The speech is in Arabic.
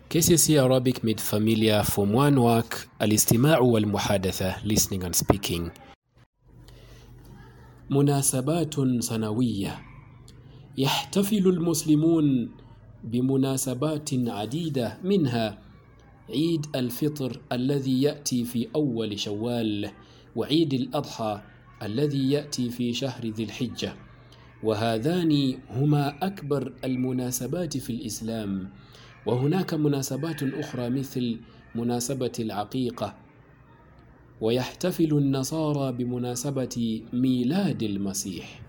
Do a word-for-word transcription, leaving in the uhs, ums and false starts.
K C C Arabic Made Familiar Form one Work الاستماع والمحادثة Listening and Speaking. مناسبات سنوية. يحتفل المسلمون بمناسبات عديدة، منها عيد الفطر الذي يأتي في أول شوال، وعيد الأضحى الذي يأتي في شهر ذي الحجة، وهذان هما أكبر المناسبات في الإسلام. وهناك مناسبات أخرى مثل مناسبة العقيقة، ويحتفل النصارى بمناسبة ميلاد المسيح.